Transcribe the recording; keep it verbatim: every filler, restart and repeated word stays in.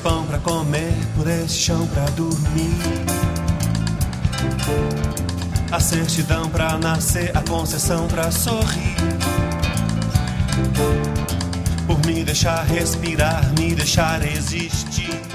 pão pra comer, por esse chão pra dormir. A certidão pra nascer, a concessão pra sorrir. Por me deixar respirar, me deixar existir.